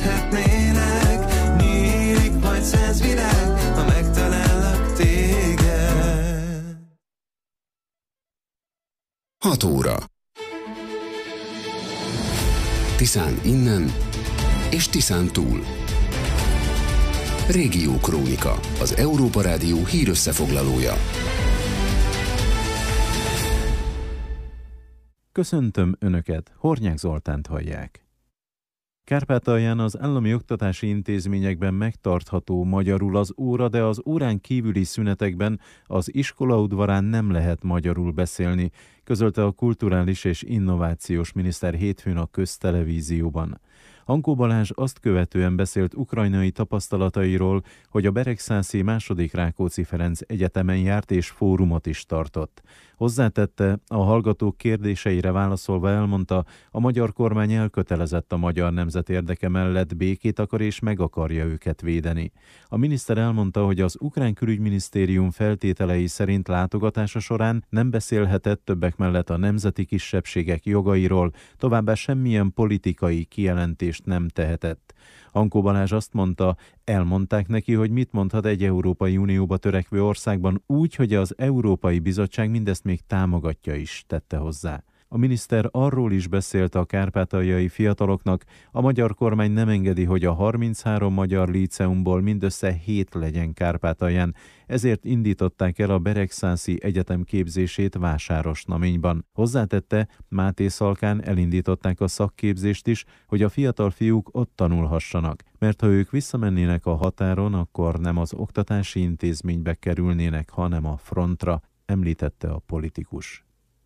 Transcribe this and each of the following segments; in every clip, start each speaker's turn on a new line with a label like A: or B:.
A: szerethetnének. Nyílik majd 100 világ, ha megtalállak téged.
B: 6 óra. Tiszán innen és Tiszán túl. Régió Krónika, az Európa Rádió hírösszefoglalója.
C: Köszöntöm Önöket, Hornyák Zoltánt hallják. Kárpátalján az állami oktatási intézményekben megtartható magyarul az óra, de az órán kívüli szünetekben az iskola udvarán nem lehet magyarul beszélni, közölte a kulturális és innovációs miniszter hétfőn a Köztelevízióban. Hankó Balázs azt követően beszélt ukrajnai tapasztalatairól, hogy a Beregszászi II. Rákóczi Ferenc Egyetemen járt és fórumot is tartott. Hozzátette, a hallgatók kérdéseire válaszolva elmondta, a magyar kormány elkötelezett a magyar nemzet érdeke mellett, békét akar és meg akarja őket védeni. A miniszter elmondta, hogy az ukrán külügyminisztérium feltételei szerint látogatása során nem beszélhetett többek mellett a nemzeti kisebbségek jogairól, továbbá semmilyen politikai kijelentést nem tehetett. Hankó Balázs azt mondta, elmondták neki, hogy mit mondhat egy Európai Unióba törekvő országban úgy, hogy az Európai Bizottság mindezt még támogatja is, tette hozzá. A miniszter arról is beszélt a kárpátaljai fiataloknak, a magyar kormány nem engedi, hogy a 33 magyar líceumból mindössze 7 legyen Kárpátalján, ezért indították el a Beregszászi Egyetem képzését Vásárosnaményban. Hozzátette, Mátészalkán elindították a szakképzést is, hogy a fiatal fiúk ott tanulhassanak, mert ha ők visszamennének a határon, akkor nem az oktatási intézménybe kerülnének, hanem a frontra, említette a politikus.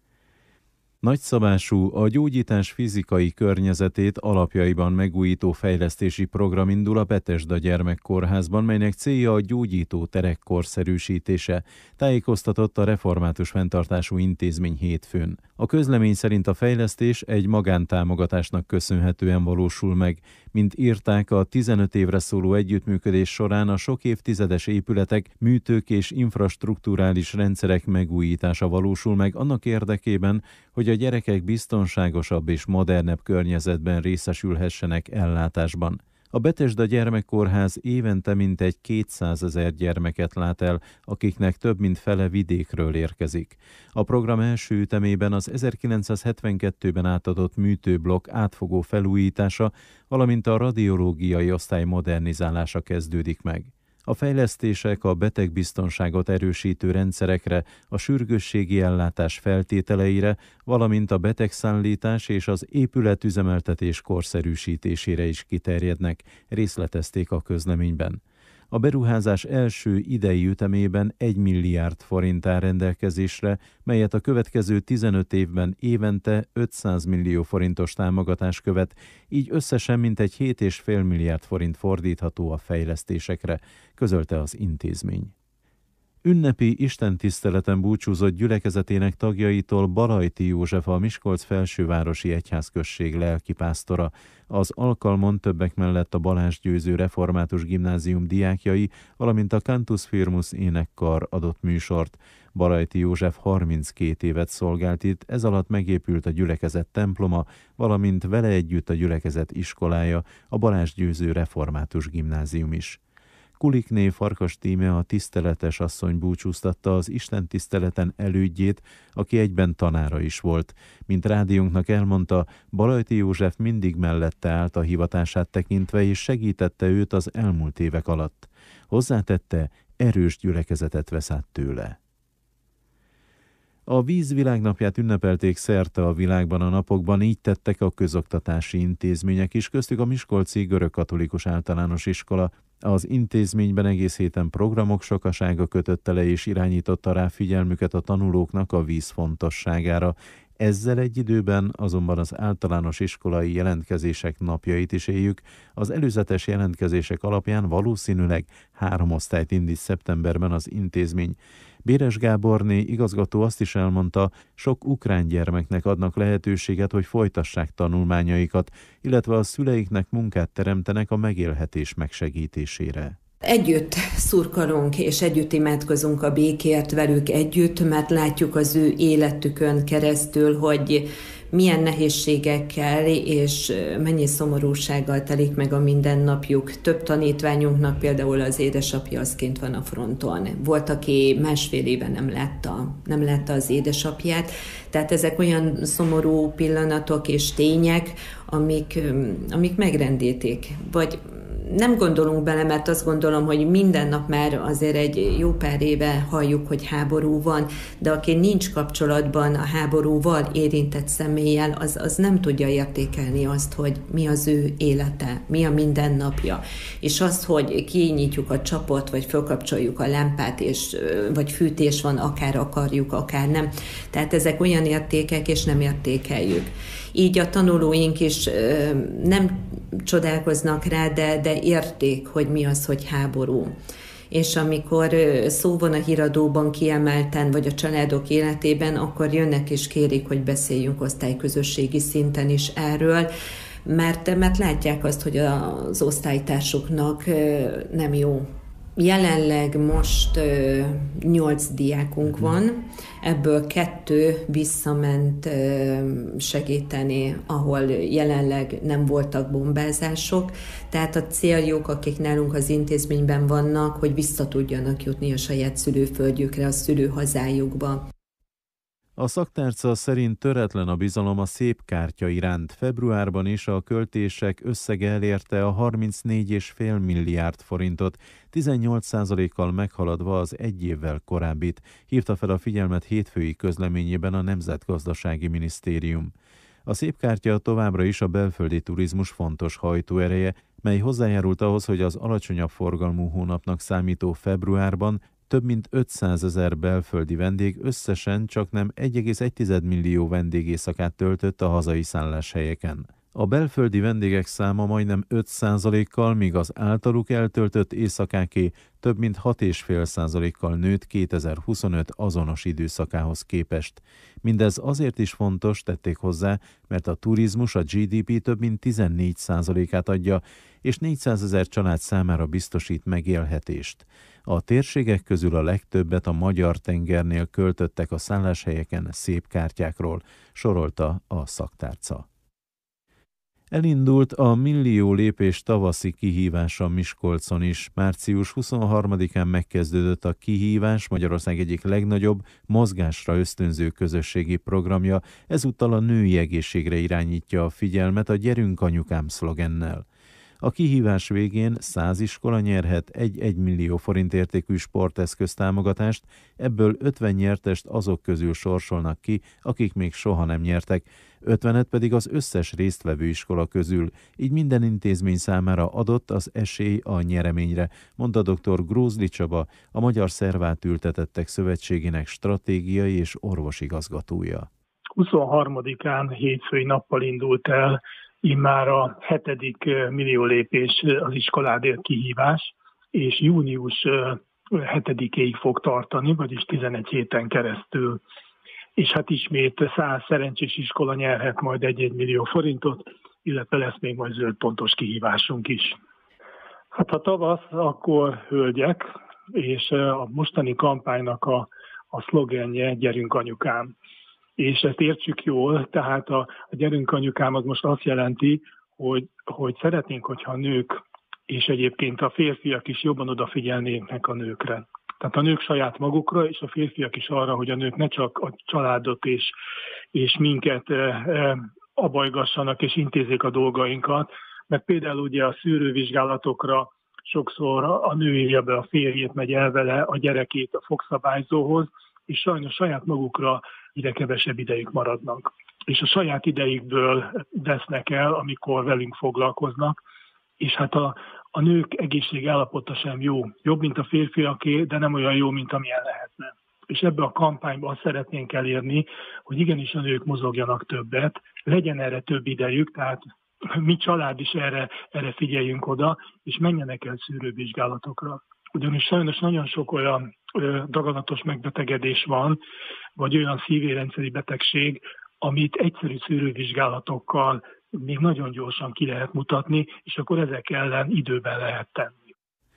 C: Nagyszabású, a gyógyítás fizikai környezetét alapjaiban megújító fejlesztési program indul a Betesda Gyermekkórházban, melynek célja a gyógyító terek korszerűsítése, tájékoztatott a Református Fenntartású Intézmény hétfőn. A közlemény szerint a fejlesztés egy magántámogatásnak köszönhetően valósul meg. Mint írták, a 15 évre szóló együttműködés során a sok évtizedes épületek, műtők és infrastrukturális rendszerek megújítása valósul meg annak érdekében, hogy a gyerekek biztonságosabb és modernebb környezetben részesülhessenek ellátásban. A Betesda Gyermekkórház évente mintegy 200 000 gyermeket lát el, akiknek több mint fele vidékről érkezik. A program első ütemében az 1972-ben átadott műtőblokk átfogó felújítása, valamint a radiológiai osztály modernizálása kezdődik meg. A fejlesztések a betegbiztonságot erősítő rendszerekre, a sürgősségi ellátás feltételeire, valamint a betegszállítás és az épületüzemeltetés korszerűsítésére is kiterjednek, részletezték a közleményben. A beruházás első idei ütemében 1 milliárd forint áll rendelkezésre, melyet a következő 15 évben évente 500 millió forintos támogatás követ, így összesen mintegy 7,5 milliárd forint fordítható a fejlesztésekre, közölte az intézmény. Ünnepi istentiszteleten búcsúzott gyülekezetének tagjaitól Balajti József, a Miskolc felsővárosi egyházközség lelkipásztora. Az alkalmon többek mellett a Balázs Győző Református Gimnázium diákjai, valamint a Cantus Firmus énekkar adott műsort. Balajti József 32 évet szolgált itt, ez alatt megépült a gyülekezet temploma, valamint vele együtt a gyülekezet iskolája, a Balázs Győző Református Gimnázium is. Kulikné Farkas Tíme, a tiszteletes asszony búcsúztatta az istentiszteleten elődjét, aki egyben tanára is volt. Mint rádiónknak elmondta, Balajti József mindig mellette állt a hivatását tekintve, és segítette őt az elmúlt évek alatt. Hozzátette, erős gyülekezetet vesz át tőle. A víz világnapját ünnepelték szerte a világban a napokban, így tettek a közoktatási intézmények is, köztük a Miskolci Görögkatolikus Általános Iskola. Az intézményben egész héten programok sokasága kötötte le és irányította rá figyelmüket a tanulóknak a víz fontosságára. Ezzel egy időben azonban az általános iskolai jelentkezések napjait is éljük. Az előzetes jelentkezések alapján valószínűleg 3 osztályt indít szeptemberben az intézmény. Béres Gáborné igazgató azt is elmondta, sok ukrán gyermeknek adnak lehetőséget, hogy folytassák tanulmányaikat, illetve a szüleiknek munkát teremtenek a megélhetés megsegítésére.
D: Együtt szurkolunk és együtt imádkozunk a békért velük együtt, mert látjuk az ő életükön keresztül, hogy milyen nehézségekkel és mennyi szomorúsággal telik meg a mindennapjuk. Több tanítványunknak például az édesapja az kint van a fronton. Volt, aki másfél éve nem látta az édesapját. Tehát ezek olyan szomorú pillanatok és tények, amik megrendítik. Vagy nem gondolunk bele, mert azt gondolom, hogy minden nap már azért egy jó pár éve halljuk, hogy háború van, de aki nincs kapcsolatban a háborúval érintett személlyel, az nem tudja értékelni azt, hogy mi az ő élete, mi a mindennapja. És azt, hogy kinyitjuk a csapot, vagy felkapcsoljuk a lámpát, vagy fűtés van, akár akarjuk, akár nem. Tehát ezek olyan értékek, és nem értékeljük. Így a tanulóink is nem csodálkoznak rá, de érték, hogy mi az, hogy háború. És amikor szó van a híradóban kiemelten, vagy a családok életében, akkor jönnek és kérik, hogy beszéljünk osztályközösségi szinten is erről, mert látják azt, hogy az osztálytársuknak nem jó. Jelenleg most 8 diákunk van, ebből 2 visszament segíteni, ahol jelenleg nem voltak bombázások. Tehát a céljuk, akik nálunk az intézményben vannak, hogy vissza tudjanak jutni a saját szülőföldjükre, a szülőhazájukba.
C: A szaktárca szerint töretlen a bizalom a szép kártya iránt. Februárban is a költések összege elérte a 34,5 milliárd forintot, 18%-kal meghaladva az egy évvel korábbit, hívta fel a figyelmet hétfői közleményében a Nemzetgazdasági Minisztérium. A szép kártya továbbra is a belföldi turizmus fontos hajtóereje, mely hozzájárult ahhoz, hogy az alacsonyabb forgalmú hónapnak számító februárban több mint 500 000 belföldi vendég összesen csaknem 1,1 millió vendégészakát töltött a hazai szálláshelyeken. A belföldi vendégek száma majdnem 5%-kal, míg az általuk eltöltött éjszakáké több mint 6,5%-kal nőtt 2025 azonos időszakához képest. Mindez azért is fontos, tették hozzá, mert a turizmus a GDP több mint 14%-át adja, és 400 000 család számára biztosít megélhetést. A térségek közül a legtöbbet a Magyar-tengernél költöttek a szálláshelyeken szép kártyákról, sorolta a szaktárca. Elindult a millió lépés tavaszi kihívása Miskolcon is. Március 23-án megkezdődött a kihívás, Magyarország egyik legnagyobb, mozgásra ösztönző közösségi programja, ezúttal a női egészségre irányítja a figyelmet a Gyerünk anyukám szlogennel. A kihívás végén 100 iskola nyerhet 1 millió forint értékű sporteszköz támogatást, ebből 50 nyertest azok közül sorsolnak ki, akik még soha nem nyertek, 50-et pedig az összes résztvevő iskola közül, így minden intézmény számára adott az esély a nyereményre, mondta dr. Grózli Csaba, a Magyar Szervátültetettek Szövetségének stratégiai és orvosigazgatója.
E: 23-án hétfői nappal indult el immár a 7. millió lépés az iskoládért kihívás, és június 7-ig fog tartani, vagyis 11 héten keresztül. És hát ismét 100 szerencsés iskola nyerhet majd 1 millió forintot, illetve lesz még majd zöldpontos kihívásunk is. Hát ha tavasz, akkor hölgyek, és a mostani kampánynak a szlogenje Gyerünk anyukám. És ezt értsük jól, tehát a Gyerünk anyukám az most azt jelenti, hogy szeretnénk, hogyha a nők, és egyébként a férfiak is jobban odafigyelnének a nőkre. Tehát a nők saját magukra, és a férfiak is arra, hogy a nők ne csak a családot és minket abajgassanak és intézzék a dolgainkat, mert például ugye a szűrővizsgálatokra sokszor a nő írja be a férjét, megy el vele a gyerekét a fogszabályzóhoz, és sajnos saját magukra ide kevesebb idejük maradnak. És a saját idejükből vesznek el, amikor velünk foglalkoznak, és hát a nők egészségi állapota sem jó. Jobb, mint a férfiaké, de nem olyan jó, mint amilyen lehetne. És ebbe a kampányban azt szeretnénk elérni, hogy igenis a nők mozogjanak többet, legyen erre több idejük, tehát mi család is erre figyeljünk oda, és menjenek el szűrővizsgálatokra. Ugyanis sajnos nagyon sok olyan daganatos megbetegedés van, vagy olyan szívérendszeri betegség, amit egyszerű szűrővizsgálatokkal még nagyon gyorsan ki lehet mutatni, és akkor ezek ellen időben lehet tenni.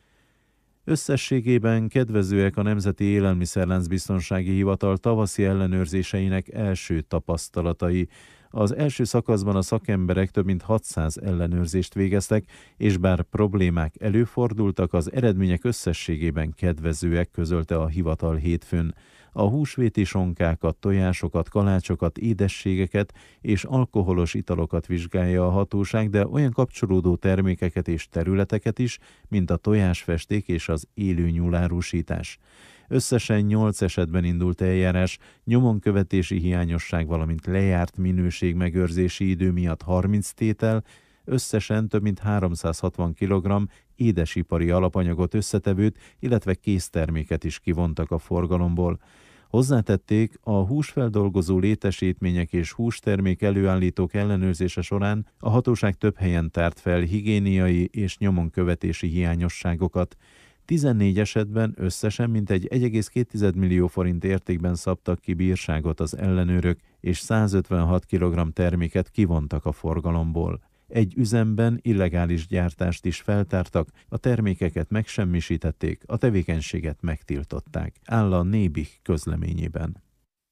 C: Összességében kedvezőek a Nemzeti Élelmiszerláncbiztonsági Hivatal tavaszi ellenőrzéseinek első tapasztalatai. Az első szakaszban a szakemberek több mint 600 ellenőrzést végeztek, és bár problémák előfordultak, az eredmények összességében kedvezőek, közölte a hivatal hétfőn. A húsvéti sonkákat, tojásokat, kalácsokat, édességeket és alkoholos italokat vizsgálja a hatóság, de olyan kapcsolódó termékeket és területeket is, mint a tojásfesték és az élő nyulárusítás. Összesen 8 esetben indult eljárás, nyomonkövetési hiányosság, valamint lejárt minőségmegőrzési idő miatt 30 tétel, összesen több mint 360 kg édesipari alapanyagot, összetevőt, illetve készterméket is kivontak a forgalomból. Hozzátették, a húsfeldolgozó létesítmények és hústermék előállítók ellenőrzése során a hatóság több helyen tárt fel higiéniai és nyomonkövetési hiányosságokat. 14 esetben összesen mintegy 1,2 millió forint értékben szabtak ki bírságot az ellenőrök, és 156 kg terméket kivontak a forgalomból. Egy üzemben illegális gyártást is feltártak, a termékeket megsemmisítették, a tevékenységet megtiltották, áll a Nébih közleményében.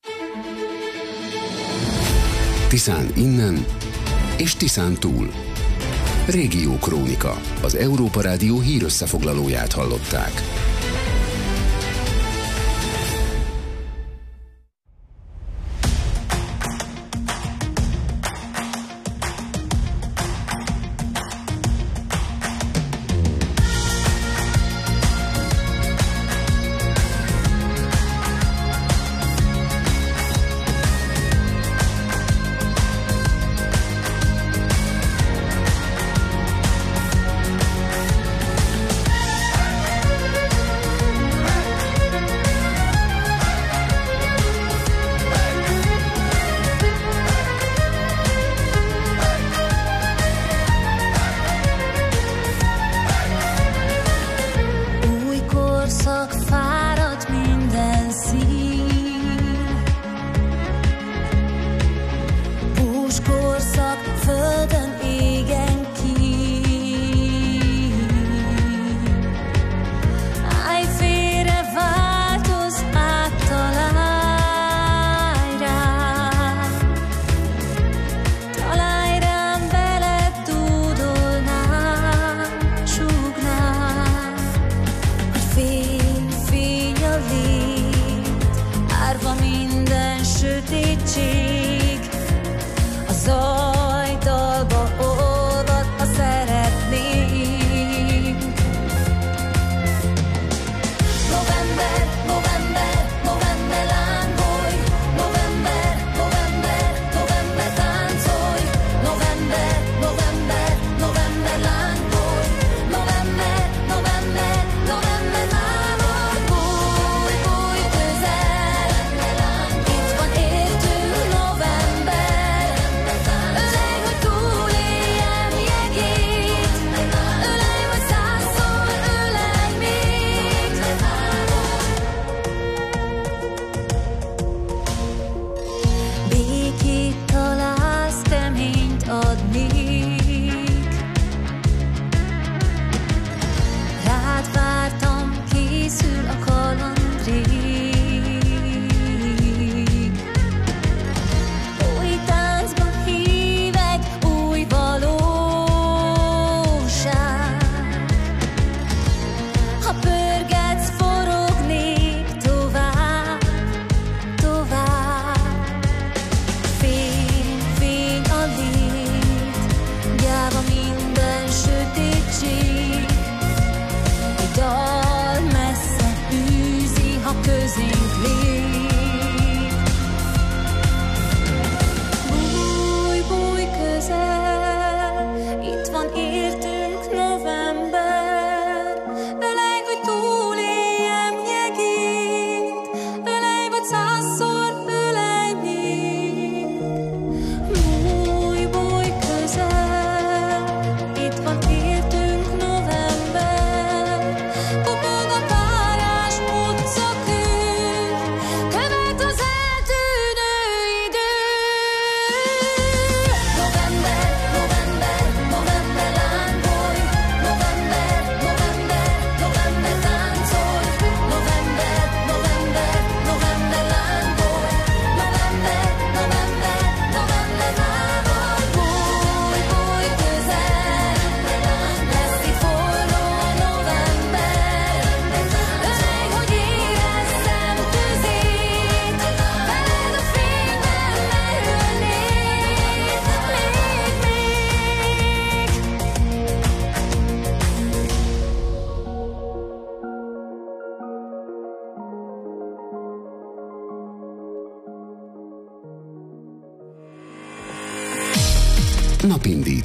B: Tiszán innen és Tiszán túl. Régiókrónika, az Európa Rádió hírösszefoglalóját hallották.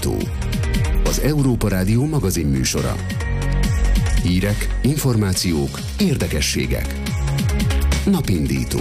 B: Napindító. Az Európa Rádió magazin műsora. Hírek, információk, érdekességek. Napindító.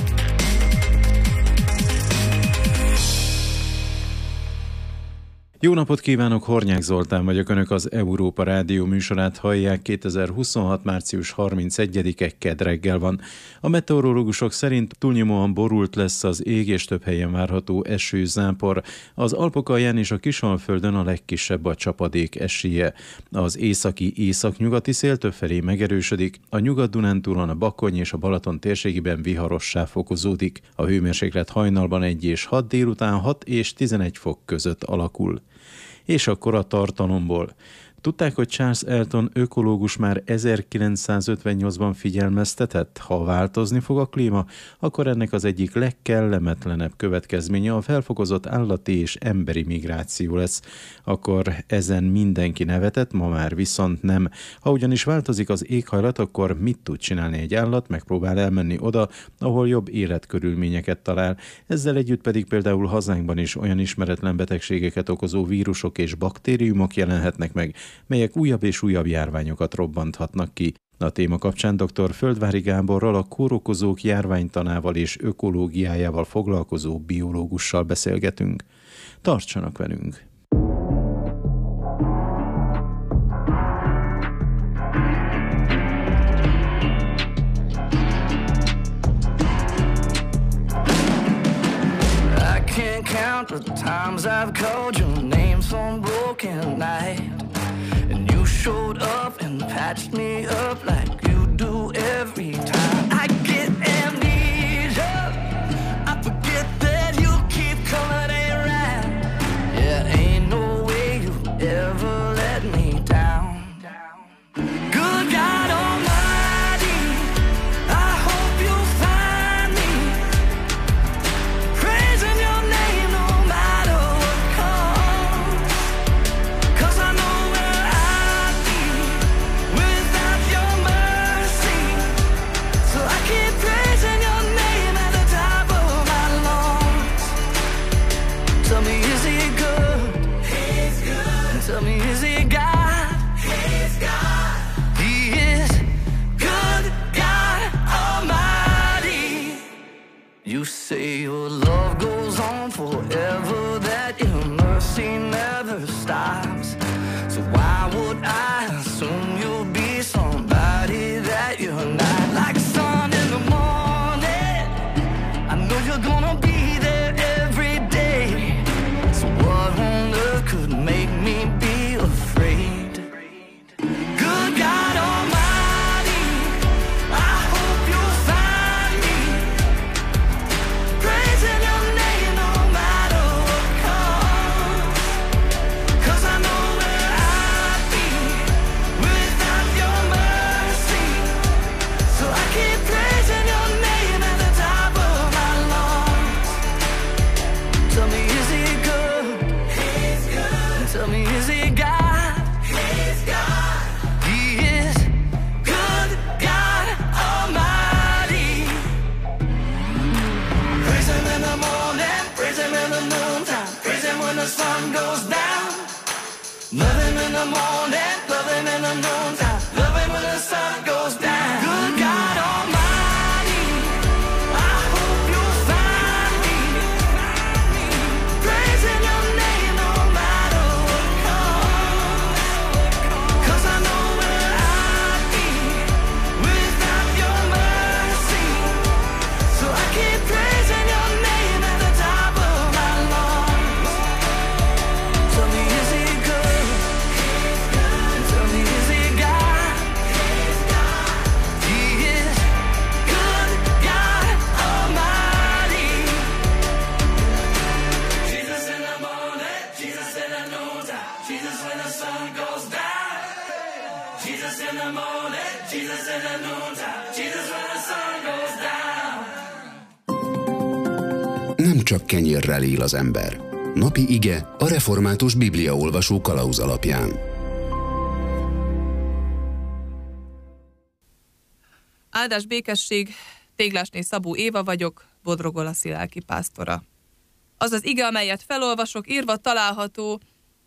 C: Jó napot kívánok, Hornyák Zoltán vagyok, Önök az Európa Rádió műsorát hallják. 2026. március 31-e kedd reggel van. A meteorológusok szerint túlnyomóan borult lesz az ég, és több helyen várható eső, zápor. Az Alpok alján és a Kisalföldön a legkisebb a csapadék esélye. Az északi-északnyugati szél többfelé megerősödik, a Nyugat-Dunántúlon, a Bakony és a Balaton térségében viharossá fokozódik. A hőmérséklet hajnalban 1 és 6, délután 6 és 11 fok között alakul. És akkor a tartalomból. Tudták, hogy Charles Elton ökológus már 1958-ban figyelmeztetett? Ha változni fog a klíma, akkor ennek az egyik legkellemetlenebb következménye a felfokozott állati és emberi migráció lesz. Akkor ezen mindenki nevetett, ma már viszont nem. Ha ugyanis változik az éghajlat, akkor mit tud csinálni egy állat? Megpróbál elmenni oda, ahol jobb életkörülményeket talál. Ezzel együtt pedig például hazánkban is olyan ismeretlen betegségeket okozó vírusok és baktériumok jelenhetnek meg, melyek újabb és újabb járványokat robbanthatnak ki. A téma kapcsán dr. Földvári Gáborral, a kórokozók járványtanával és ökológiájával foglalkozó biológussal beszélgetünk. Tartsanak velünk!
F: I can't count the times I've called your name some broken night. You showed up and patched me up like you do every time. I get amnesia, I forget that you keep coming around. Yeah, ain't no way you ever let me down. Good God Almighty, I hope you find me praising your name no matter what comes. 'Cause I know tell me, is he God? He's God. He is good God Almighty. You say your love goes on forever, that your mercy never stops. So why would I assume you'll be somebody that you're not? Like sun in the morning, I know you're gonna be there every day. So what on earth could make me be afraid? Good God Almighty, I hope you'll find me praising your name no matter what comes. 'Cause I know where I'd be without your mercy. So I keep praising your name at the top of my lungs. Tell me, is he good? He's good. Tell me, is he God? He's God. He is good God Almighty. Praise him in the morning, praise him in the noontime, praise him when the sun goes down. Love him in the morning, love him in the noontime, love him when the sun goes down. Good God Almighty, I hope you'll find me praising your name no matter what comes. 'Cause I know where I'd be without your mercy. So I keep praising your name at the top of my lungs. Tell me, is he good? Tell me, is he God? He is good God Almighty. Jesus in the morning, Jesus in the noontime, Jesus when the sun goes down. Jesus in the morning, Jesus in the noontime, Jesus when the sun goes down.
B: Nem csak kenyérrel él az ember. Napi ige a református bibliaolvasó kalauz alapján.
G: Áldás békesség, Téglásné Szabó Éva vagyok, Bodrog Olaszi lelkipásztora. Az az ige, amelyet felolvasok, írva található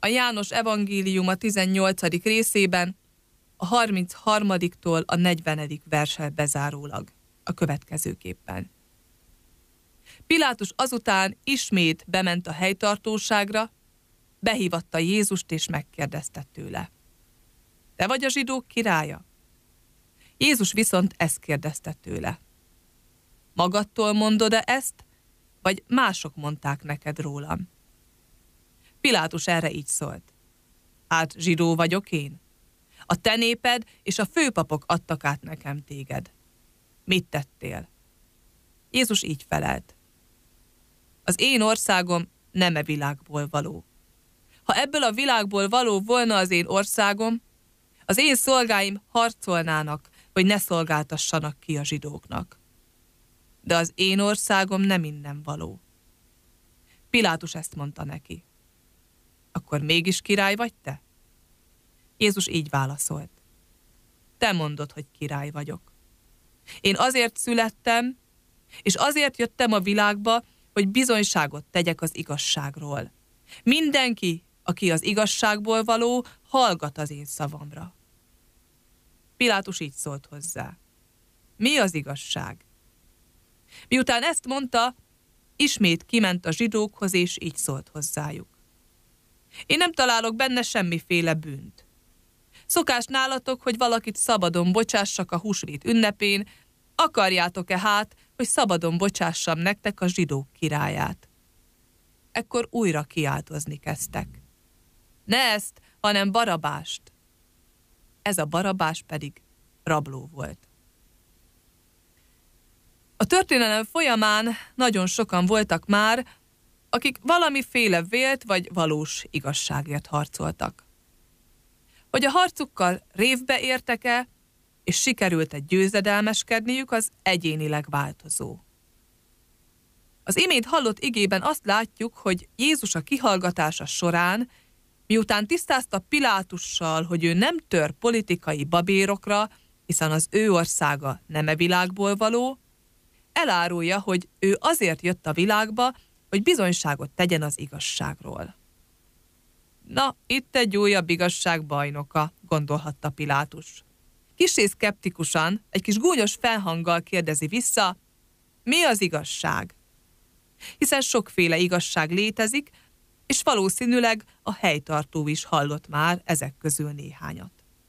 G: a János evangélium a 18. részében, a 33-tól a 40. verssel bezárólag, a következőképpen. Pilátus azután ismét bement a helytartóságra, behívatta Jézust és megkérdezte tőle: te vagy a zsidók királya? Jézus viszont ezt kérdezte tőle: magadtól mondod-e ezt, vagy mások mondták neked rólam? Pilátus erre így szólt: hát zsidó vagyok én? A te néped és a főpapok adtak át nekem téged. Mit tettél? Jézus így felelt: az én országom nem e világból való. Ha ebből a világból való volna az én országom, az én szolgáim harcolnának, hogy ne szolgáltassanak ki a zsidóknak. De az én országom nem innen való. Pilátus ezt mondta neki: akkor mégis király vagy te? Jézus így válaszolt: te mondod, hogy király vagyok. Én azért születtem, és azért jöttem a világba, hogy bizonyságot tegyek az igazságról. Mindenki, aki az igazságból való, hallgat az én szavamra. Pilátus így szólt hozzá: mi az igazság? Miután ezt mondta, ismét kiment a zsidókhoz, és így szólt hozzájuk: én nem találok benne semmiféle bűnt. Szokás nálatok, hogy valakit szabadon bocsássak a húsvét ünnepén, akarjátok-e hát, hogy szabadon bocsássam nektek a zsidók királyát? Ekkor újra kiáltozni kezdtek: ne ezt, hanem Barabást. Ez a Barabás pedig rabló volt. A történelem folyamán nagyon sokan voltak már, akik valamiféle vélt vagy valós igazságért harcoltak. Hogy a harcukkal révbe értek-e, és sikerült-e győzedelmeskedniük, az egyénileg változó. Az imént hallott igében azt látjuk, hogy Jézus a kihallgatása során, miután tisztázta Pilátussal, hogy ő nem tör politikai babérokra, hiszen az ő országa nem e világból való, elárulja, hogy ő azért jött a világba, hogy bizonyságot tegyen az igazságról. Na, itt egy újabb igazság bajnoka, gondolhatta Pilátus. Kissé szkeptikusan, egy kis gúnyos felhanggal kérdezi vissza: mi az igazság? Hiszen sokféle igazság létezik, és valószínűleg a helytartó is hallott már ezek közül néhányat.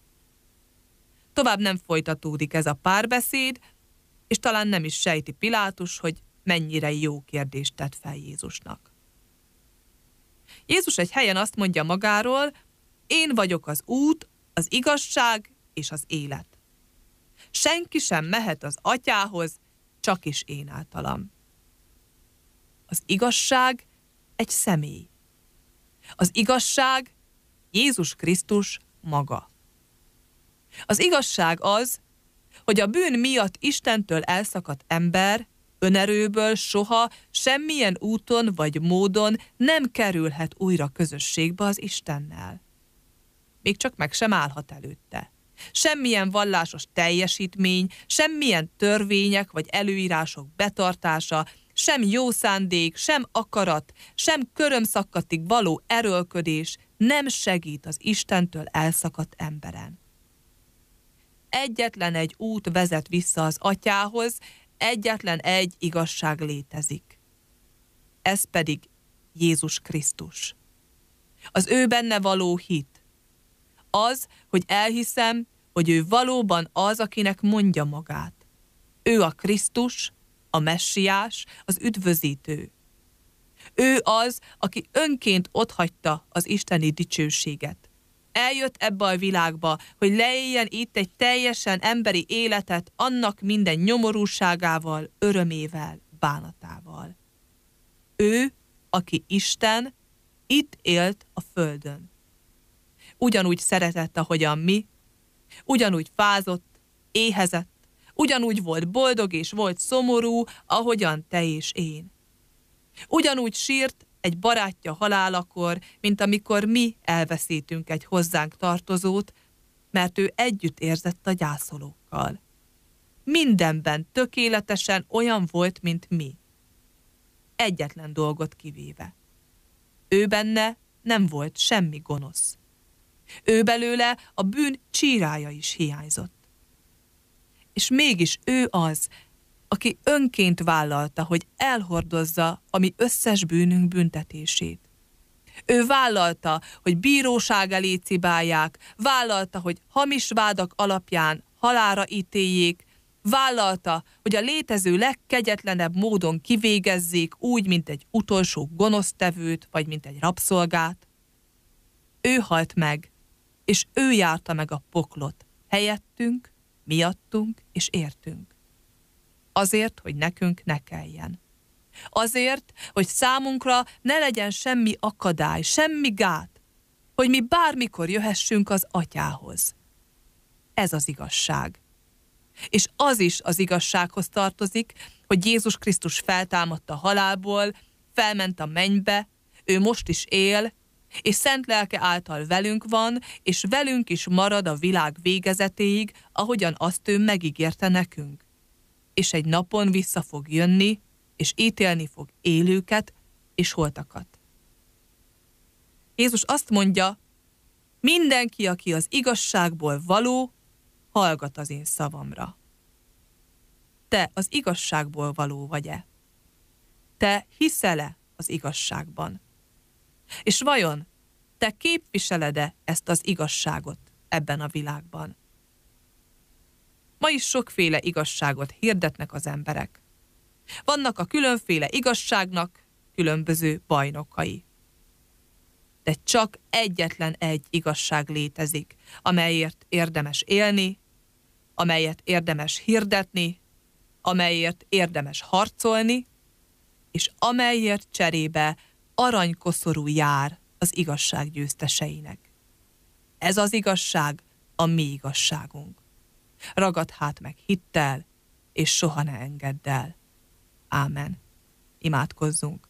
G: Tovább nem folytatódik ez a párbeszéd, és talán nem is sejti Pilátus, hogy mennyire jó kérdést tett fel Jézusnak. Jézus egy helyen azt mondja magáról: én vagyok az út, az igazság és az élet. Senki sem mehet az atyához, csak is én általam. Az igazság egy személy. Az igazság Jézus Krisztus maga. Az igazság az, hogy a bűn miatt Istentől elszakadt ember önerőből soha, semmilyen úton vagy módon nem kerülhet újra közösségbe az Istennel. Még csak meg sem állhat előtte. Semmilyen vallásos teljesítmény, semmilyen törvények vagy előírások betartása, sem jó szándék, sem akarat, sem körömszakkatig való erőlködés nem segít az Istentől elszakadt emberen. Egyetlen egy út vezet vissza az atyához, egyetlen egy igazság létezik. Ez pedig Jézus Krisztus. Az ő benne való hit. Az, hogy elhiszem, hogy ő valóban az, akinek mondja magát. Ő a Krisztus, a Messiás, az üdvözítő. Ő az, aki önként otthagyta az isteni dicsőséget. Eljött ebbe a világba, hogy leéljen itt egy teljesen emberi életet annak minden nyomorúságával, örömével, bánatával. Ő, aki Isten, itt élt a földön. Ugyanúgy szeretett, ahogyan mi, ugyanúgy fázott, éhezett, ugyanúgy volt boldog és volt szomorú, ahogyan te és én. Ugyanúgy sírt egy barátja halálakor, mint amikor mi elveszítünk egy hozzánk tartozót, mert ő együtt érzett a gyászolókkal. Mindenben tökéletesen olyan volt, mint mi. Egyetlen dolgot kivéve. Ő benne nem volt semmi gonosz. Ő belőle a bűn csírája is hiányzott. És mégis ő az, aki önként vállalta, hogy elhordozza a mi összes bűnünk büntetését. Ő vállalta, hogy bíróság elé cibálják, vállalta, hogy hamis vádak alapján halálra ítéljék, vállalta, hogy a létező legkegyetlenebb módon kivégezzék úgy, mint egy utolsó gonosztevőt, vagy mint egy rabszolgát. Ő halt meg, és ő járta meg a poklot, helyettünk, miattunk és értünk. Azért, hogy nekünk ne kelljen. Azért, hogy számunkra ne legyen semmi akadály, semmi gát, hogy mi bármikor jöhessünk az Atyához. Ez az igazság. És az is az igazsághoz tartozik, hogy Jézus Krisztus feltámadt a halálból, felment a mennybe, ő most is él, és szent lelke által velünk van, és velünk is marad a világ végezetéig, ahogyan azt ő megígérte nekünk. És egy napon vissza fog jönni, és ítélni fog élőket és holtakat. Jézus azt mondja, mindenki, aki az igazságból való, hallgat az én szavamra. Te az igazságból való vagy-e? Te hiszel-e az igazságban? És vajon te képviseled-e ezt az igazságot ebben a világban? Ma is sokféle igazságot hirdetnek az emberek. Vannak a különféle igazságnak különböző bajnokai. De csak egyetlen egy igazság létezik, amelyért érdemes élni, amelyet érdemes hirdetni, amelyért érdemes harcolni, és amelyért cserébe aranykoszorú jár az igazság győzteseinek. Ez az igazság a mi igazságunk. Ragad hát meg hittel, és soha ne engedd el. Ámen. Imádkozzunk.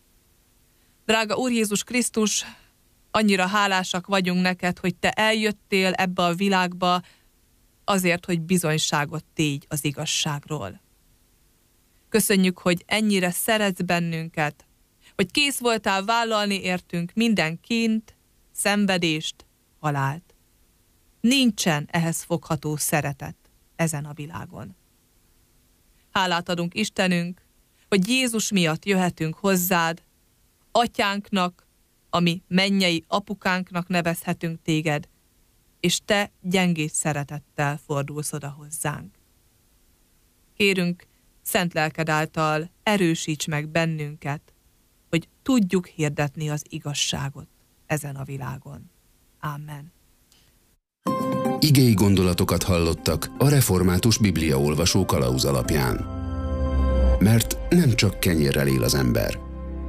G: Drága Úr Jézus Krisztus, annyira hálásak vagyunk neked, hogy te eljöttél ebbe a világba azért, hogy bizonyságot tégy az igazságról. Köszönjük, hogy ennyire szeretsz bennünket, hogy kész voltál vállalni értünk minden kínt, szenvedést, halált. Nincsen ehhez fogható szeretet ezen a világon. Hálát adunk Istenünk, hogy Jézus miatt jöhetünk hozzád, Atyánknak, ami mennyei apukánknak nevezhetünk téged, és te gyengéd szeretettel fordulsz oda hozzánk. Kérünk, szent lelked által erősíts meg bennünket, hogy tudjuk hirdetni az igazságot ezen a világon. Amen.
B: Igei gondolatokat hallottak a Református Bibliaolvasó kalauz alapján. Mert nem csak kenyérrel él az ember.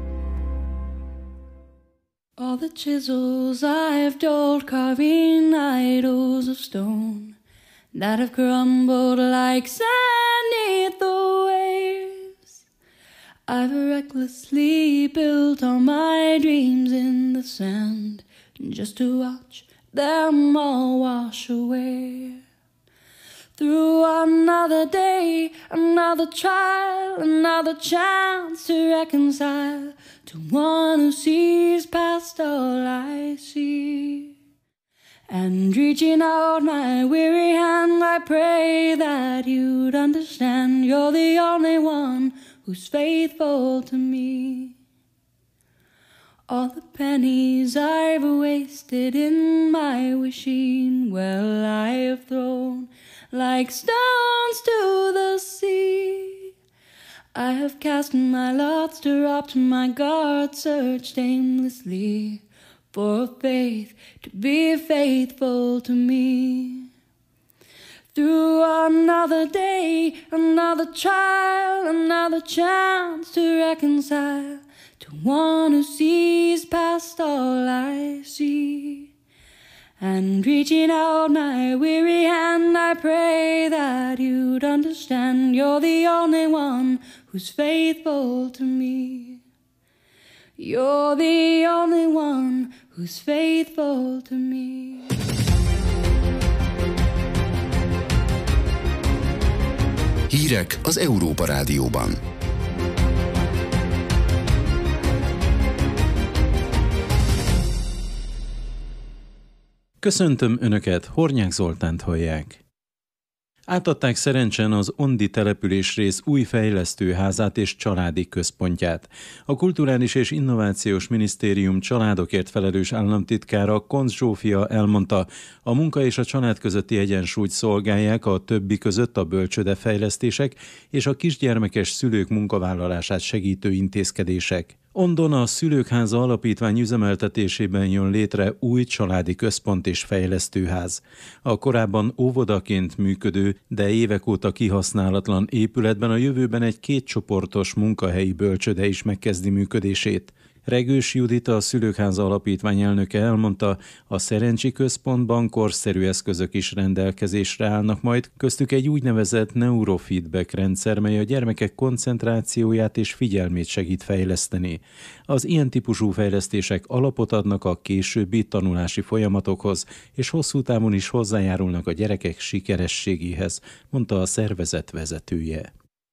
H: All the chisels I've dulled carving idols of stone that have crumbled like sand beneath the waves. I've recklessly built all my dreams in the sand just to watch them all wash away. Through another day, another trial, another chance to reconcile to one who sees past all I see. And reaching out my weary hand, I pray that you'd understand you're the only one who's faithful to me. All the pennies I've wasted in my wishing well I've thrown like stones to the sea. I have cast my lots, dropped my guard, searched aimlessly for faith to be faithful to me. Through another day, another trial, another chance to reconcile to one who sees past all I see. And reaching out my weary hand, I pray that you'd understand you're the only one who's faithful to me. You're the only one who's faithful to me.
B: Hírek az Európa Rádióban.
C: Köszöntöm Önöket, Hornyák Zoltánt hallják. Átadták Szerencsen az Ondi településrész új fejlesztőházát és családi központját. A Kulturális és Innovációs Minisztérium családokért felelős államtitkára, Koncz Zsófia elmondta, a munka és a család közötti egyensúlyt szolgálják a többi között a bölcsődefejlesztések és a kisgyermekes szülők munkavállalását segítő intézkedések. Ondon a Szülőkháza Alapítvány üzemeltetésében jön létre új családi központ és fejlesztőház. A korábban óvodaként működő, de évek óta kihasználatlan épületben a jövőben egy kétcsoportos munkahelyi bölcsőde is megkezdi működését. Regős Judita, a Szülőkháza Alapítvány elnöke elmondta, a Szerencsi Központban korszerű eszközök is rendelkezésre állnak majd, köztük egy úgynevezett neurofeedback rendszer, mely a gyermekek koncentrációját és figyelmét segít fejleszteni. Az ilyen típusú fejlesztések alapot adnak a későbbi tanulási folyamatokhoz, és hosszú távon is hozzájárulnak a gyerekek sikerességéhez, mondta a szervezet vezetője.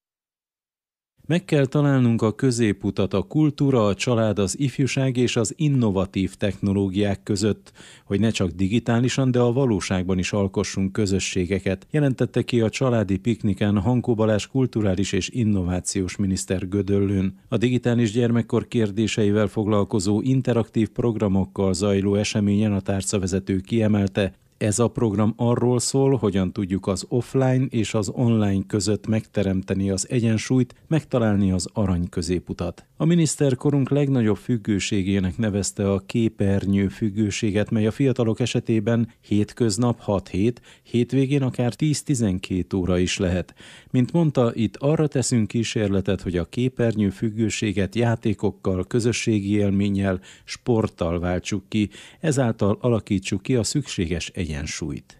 C: Meg kell találnunk a középutat a kultúra, a család, az ifjúság és az innovatív technológiák között, hogy ne csak digitálisan, de a valóságban is alkossunk közösségeket, jelentette ki a családi pikniken Hankó Balázs kulturális és innovációs miniszter Gödöllőn. A digitális gyermekkor kérdéseivel foglalkozó interaktív programokkal zajló eseményen a tárcavezető kiemelte, ez a program arról szól, hogyan tudjuk az offline és az online között megteremteni az egyensúlyt, megtalálni az arany középutat. A miniszter korunk legnagyobb függőségének nevezte a képernyő függőséget, mely a fiatalok esetében hétköznap 6 hét, hétvégén akár 10-12 óra is lehet. Mint mondta, itt arra teszünk kísérletet, hogy a képernyő függőséget játékokkal, közösségi élménnyel, sporttal váltsuk ki, ezáltal alakítsuk ki a szükséges egyensúlyt.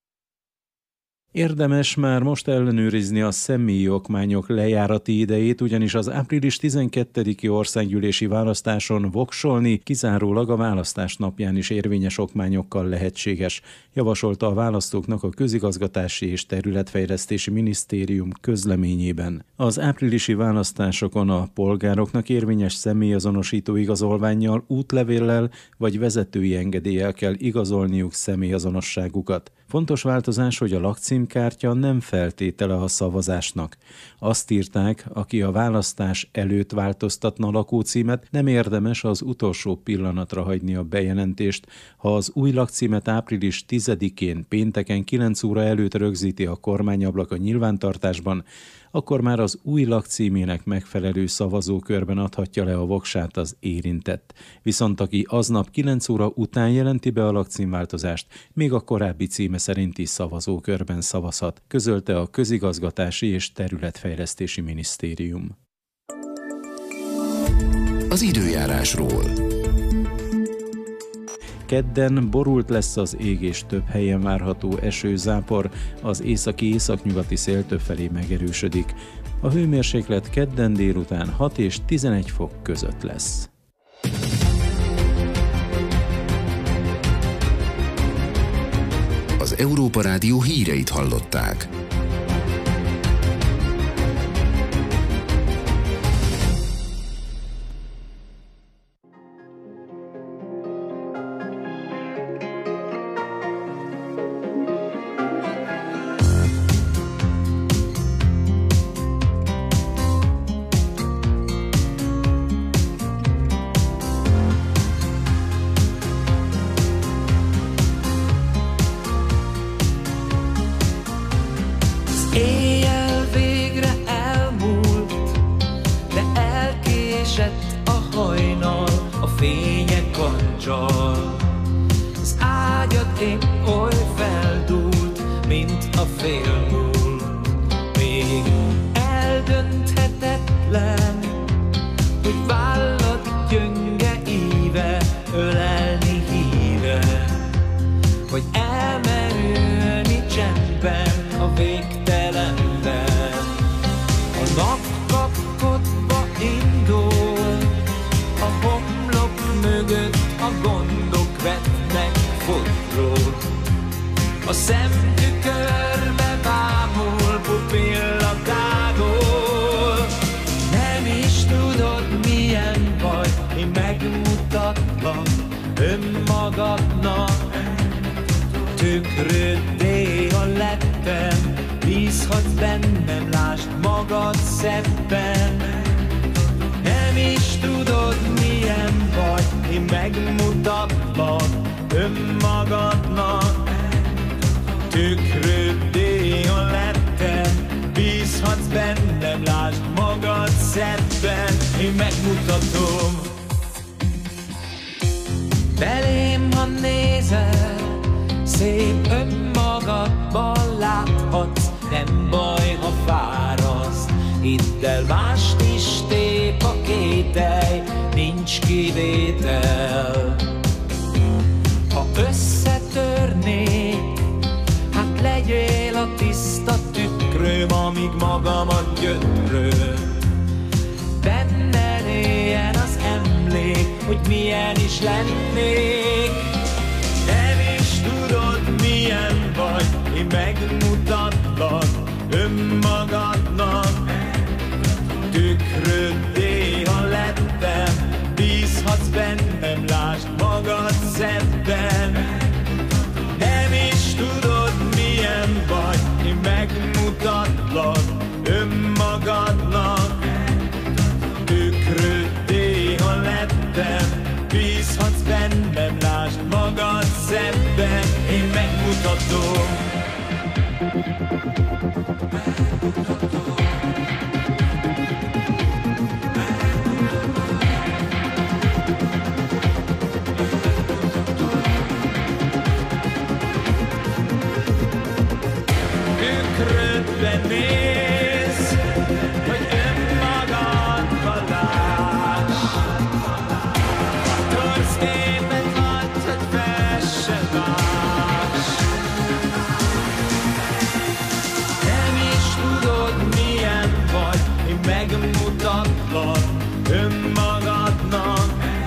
C: Érdemes már most ellenőrizni a személyi okmányok lejárati idejét, ugyanis az április 12-i országgyűlési választáson voksolni kizárólag a választás napján is érvényes okmányokkal lehetséges, javasolta a választóknak a Közigazgatási és Területfejlesztési Minisztérium közleményében. Az áprilisi választásokon a polgároknak érvényes személyazonosító igazolvánnyal, útlevéllel vagy vezetői engedéllyel kell igazolniuk személyazonosságukat. Fontos változás, hogy a lakcímkártya nem feltétele a szavazásnak. Azt írták, aki a választás előtt változtatna lakócímet, nem érdemes az utolsó pillanatra hagyni a bejelentést. Ha az új lakcímet április 10-én pénteken 9 óra előtt rögzíti a kormányablak a nyilvántartásban, akkor már az új lakcímének megfelelő szavazókörben adhatja le a voksát az érintett. Viszont aki aznap 9 óra után jelenti be a lakcímváltozást, még a korábbi címe szerinti szavazókörben szavazhat, közölte a Közigazgatási és Területfejlesztési Minisztérium.
B: Az időjárásról.
C: Kedden borult lesz az ég, és több helyen várható esőzápor, az északi-északnyugati szél többfelé megerősödik. A hőmérséklet kedden délután 6 és 11 fok között lesz.
B: Az Európa Rádió híreit hallották.
A: Az ágyat épp oly feldúlt, mint a félmúlt. Még eldönthetetlen, hogy vállad gyönge íve, ölelni híve, vagy elmerülni csendben a végtelenben. A nap kapkodva indul, a homlok mögött a gondok vetnek fotrót. A szemtükörbe bámul pupillatágol. Nem is tudod milyen vagy, én megmutatlak önmagadnak. tükröddé, ha lettem, bízhatsz bennem, lásd magad szebben. Nem is tudod, milyen vagy, én megmutatlak önmagadnak. Tükröddé, ha lettem, bízhatsz bennem, lásd magad szebben, én megmutatom. Belém, ha nézel, szép önmagadban láthatsz, nem baj, ha fáradsz, hidd el, mást is tép a kételj, nincs kivétel. Ha összetörnék, hát legyél a tiszta tükröm, amíg magamat gyötröm. Benned éljen az emlék, hogy milyen is lennék. Nem is tudod, milyen vagy, én megmutatlak önmagadnak. Tükröddé, ha lettem, bízhatsz bennem, lásd magad szebben. Nem is tudod, milyen vagy, én megmutatlak önmagadnak. Tükröddé, ha lettem, bízhatsz bennem, lásd magad szebben, én megmutatom. Tükrödben nézz, hogy önmagadban láss. Torz képet adj, hogy fel se váss. Nem is tudod, milyen vagy, én megmutatlak önmagadnak.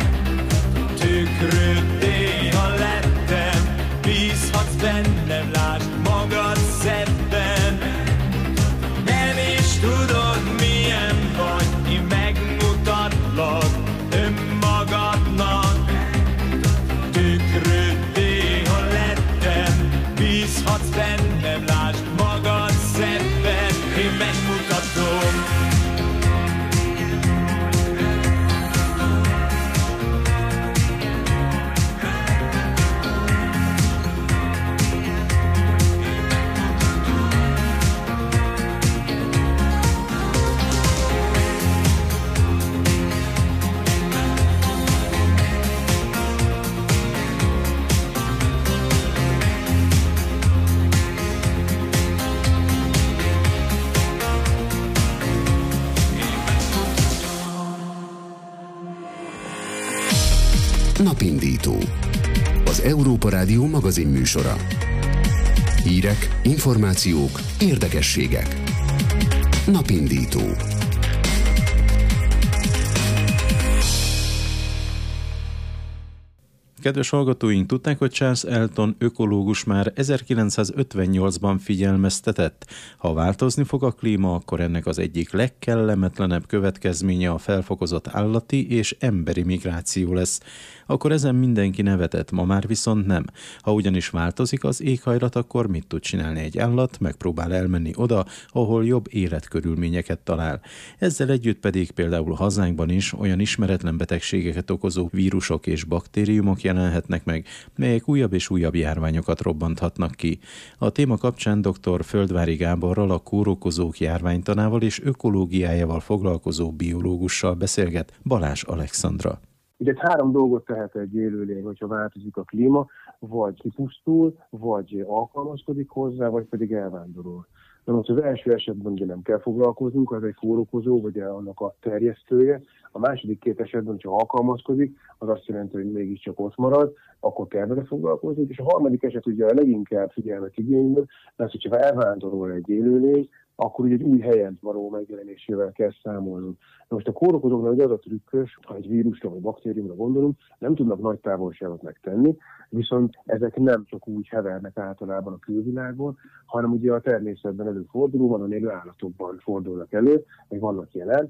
A: Tükröddé, ha lettem, bízhatsz bennem, lásd magad szebben. Nem is tudod, milyen vagy, én megmutatlak önmagadnak. Tükröddé, ha lettem, bízhatsz bennem, lásd magad szebben, én megmutatom.
B: Napindító. Az Európa Rádió magazin műsora. Hírek, információk, érdekességek. Napindító.
C: Kedves hallgatóink, tudták, hogy Charles Elton ökológus már 1958-ban figyelmeztetett? Ha változni fog a klíma, akkor ennek az egyik legkellemetlenebb következménye a felfokozott állati és emberi migráció lesz. Akkor ezen mindenki nevetett, ma már viszont nem. Ha ugyanis változik az éghajlat, akkor mit tud csinálni egy állat? Megpróbál elmenni oda, ahol jobb életkörülményeket talál. Ezzel együtt pedig például hazánkban is olyan ismeretlen betegségeket okozó vírusok és baktériumok jelenhetnek meg, melyek újabb és újabb járványokat robbanthatnak ki. A téma kapcsán dr. Földvári Gáborral, a kórokozók járványtanával és ökológiájával foglalkozó biológussal beszélget Balázs Alexandra.
I: Ugye 3 dolgot tehet egy élőlény, hogyha változik a klíma, vagy kipusztul, vagy alkalmazkodik hozzá, vagy pedig elvándorol. Na most az első esetben ugye nem kell foglalkoznunk, az egy kórokozó, vagy annak a terjesztője. A második 2 esetben, hogyha alkalmazkodik, az azt jelenti, hogy mégiscsak ott marad, akkor kell vele foglalkozni. És a harmadik eset ugye a leginkább figyelmet igénylő, mert hogyha elvándorol egy élőlény, akkor ugye egy új helyen való megjelenésével kell számolnunk. Most a kórokozóknál ugye az a trükkös, ha egy vírusra vagy baktériumra gondolunk, nem tudnak nagy távolságot megtenni, viszont ezek nem csak úgy hevernek általában a külvilágon, hanem ugye a természetben előfordulóban, a élő állatokban fordulnak elő, meg vannak jelen,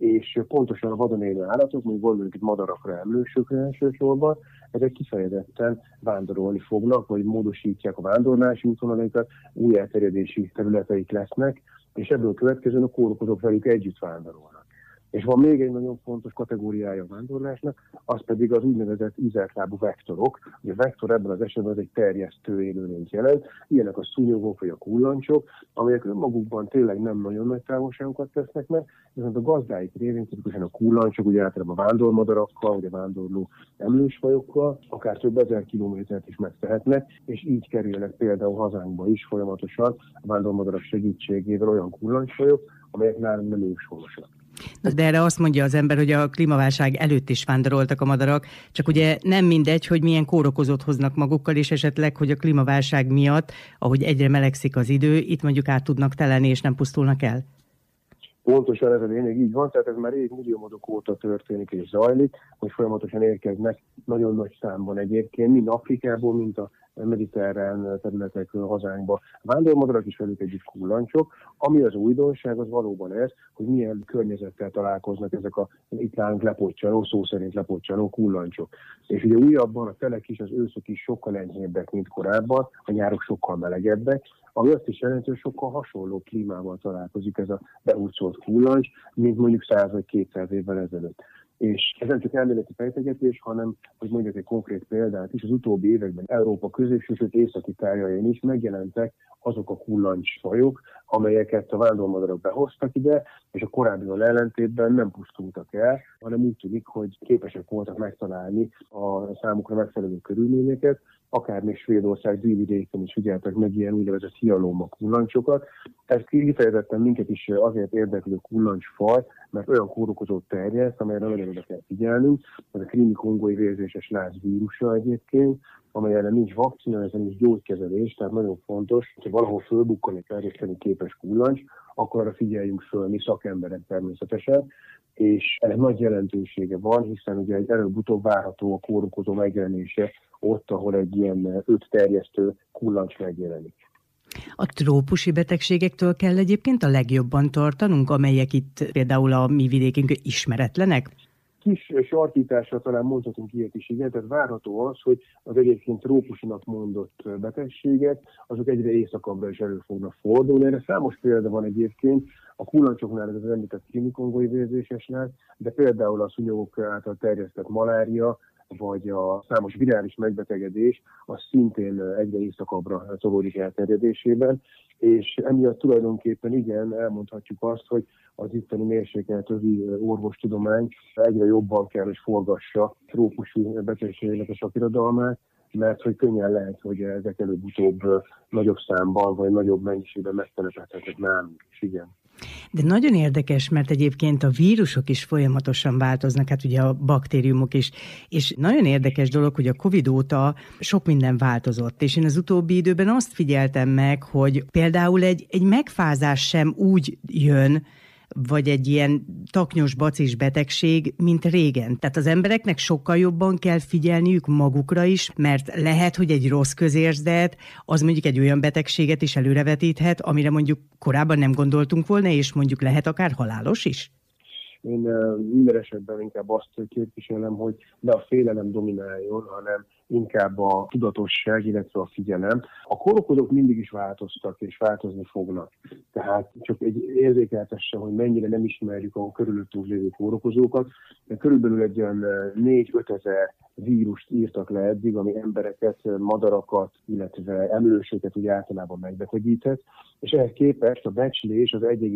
I: és pontosan a vadon élő állatok, mondjuk gondoljuk itt madarakra, emlősökre elsősorban, ezek kifejezetten vándorolni fognak, vagy módosítják a vándorlási útvonalaikat, új elterjedési területeik lesznek, és ebből következően a kórokozók velük együtt vándorolnak. És van még egy nagyon fontos kategóriája a vándorlásnak, az pedig az úgynevezett ízeltlábú vektorok. Ugye a vektor ebben az esetben az egy terjesztő élőlényt jelent, ilyenek a szúnyogok vagy a kullancsok, amelyek önmagukban tényleg nem nagyon nagy távolságokat tesznek meg, viszont a gazdáik révén, tipikusan a kullancsok, ugye általában a vándormadarakkal, vagy a vándorló emlősfajokkal, akár több ezer kilométert is megtehetnek, és így kerülnek például hazánkba is folyamatosan a vándormadarak segítségével olyan kullancsfajok, amelyek nálunk nem őshonosak.
J: De erre azt mondja az ember, hogy a klímaválság előtt is vándoroltak a madarak, csak ugye nem mindegy, hogy milyen kórokozót hoznak magukkal, és esetleg, hogy a klímaválság miatt, ahogy egyre melegszik az idő, itt mondjuk át tudnak teleni, és nem pusztulnak el.
I: Pontosan ez a lényeg, így van, tehát ez már évmilliómodok óta történik és zajlik, hogy folyamatosan érkeznek nagyon nagy számban egyébként, mind Afrikából, mint a mediterrán területekről hazánkba vándormadarak is velük együtt kullancsok. Ami az újdonság, az valóban ez, hogy milyen környezettel találkoznak ezek a itt nálunk lepoccsanó, szó szerint lepoccsanó kullancsok. És ugye újabban a telek is, az őszök is sokkal enyhébbek, mint korábban, a nyárok sokkal melegebbek, ami azt is jelenti, hogy sokkal hasonló klímával találkozik ez a behurcolt kullancs, mint mondjuk 100 vagy 200 évvel ezelőtt. És ez nem csak elméleti fejtegetés, hanem, hogy mondjak egy konkrét példát is, az utóbbi években Európa középső, sőt északi tájain is megjelentek azok a kullancsfajok, amelyeket a vándormadarak behoztak ide, és a korábbival ellentétben nem pusztultak el, hanem úgy tűnik, hogy képesek voltak megtalálni a számukra megfelelő körülményeket, akár még Svédország délvidéken is figyeltek meg ilyen úgynevezett hialóma kullancsokat. Ez kifejezetten minket is azért érdeklő kullancsfaj, mert olyan kórokozót terjeszt, amelyre nagyon oda kell figyelnünk. Ez a krími-kongói vérzéses láz vírusa egyébként, amely ellen nincs vakcina, ezen nincs gyógykezelés, tehát nagyon fontos, hogy valahol fölbukkan egy terjeszteni képes kullancs, akkor arra figyeljünk föl mi szakemberek természetesen, és ennek nagy jelentősége van, hiszen ugye egy előbb-utóbb várható a kórokozó megjelenése ott, ahol egy ilyen 5 terjesztő kullancs megjelenik.
J: A trópusi betegségektől kell egyébként a legjobban tartanunk, amelyek itt például a mi vidékünkön ismeretlenek?
I: Kis sarkítással talán mondhatunk ilyet is, igen, tehát várható az, hogy az egyébként trópusinak mondott betegségek, azok egyre északabbra is elő fognak fordulni. Erre számos példa van egyébként, a kullancsoknál ez az említett krími-kongói vérzésesnál, de például a szúnyogok által terjesztett malária, vagy a számos virális megbetegedés, az szintén egyre északabbra tolódik elterjedésében, és emiatt tulajdonképpen igen, elmondhatjuk azt, hogy az itteni mérsékelt orvostudomány egyre jobban kell, hogy forgassa trópusi betegségeknek a sakirodalmát, mert hogy könnyen lehet, hogy ezek előbb-utóbb nagyobb számban, vagy nagyobb mennyiségben megtelepedhetnek nálunk is, igen.
J: De nagyon érdekes, mert egyébként a vírusok is folyamatosan változnak, hát ugye a baktériumok is, és nagyon érdekes dolog, hogy a Covid óta sok minden változott, és én az utóbbi időben azt figyeltem meg, hogy például egy megfázás sem úgy jön, vagy egy ilyen taknyos bacis betegség, mint régen. Tehát az embereknek sokkal jobban kell figyelniük magukra is, mert lehet, hogy egy rossz közérzet, az mondjuk egy olyan betegséget is előrevetíthet, amire mondjuk korábban nem gondoltunk volna, és mondjuk lehet akár halálos is.
I: Én minden esetben inkább azt képviselem, hogy ne a félelem domináljon, hanem inkább a tudatosság, illetve a figyelem. A kórokozók mindig is változtak, és változni fognak. Tehát csak egy érzékeltesse, hogy mennyire nem ismerjük a körülöttünk lévő kórokozókat. Körülbelül egy olyan 4-5 ezer vírust írtak le eddig, ami embereket, madarakat, illetve emlősöket úgy általában megbetegített, és ehhez képest a becslés az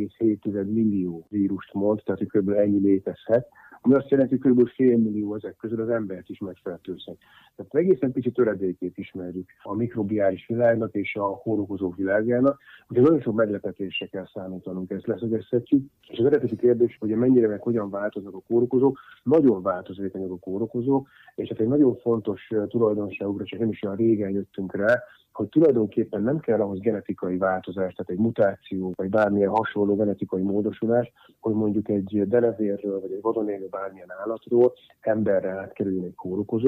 I: 1,7 millió vírust mond, tehát hogy kb. Ennyi létezhet, ami azt jelenti, hogy kb. fél millió ezek közül az embert is megfertőzhet. Tehát egészen pici töredékét ismerjük a mikrobiális világnak és a kórokozó világának, ugye nagyon sok meglepetésre kell számítanunk, ezt leszögezhetjük. És az eredeti kérdés, hogy mennyire meg hogyan változnak a kórokozók, nagyon változékonyak a kórokozók, és hát egy nagyon fontos tulajdonságukra, csak nem is olyan régen jöttünk rá, hogy tulajdonképpen nem kell ahhoz genetikai változás, tehát egy mutáció, vagy bármilyen hasonló genetikai módosulás, hogy mondjuk egy denevérről, vagy egy vadon élő bármilyen állatról emberre átkerüljön egy kórokozó,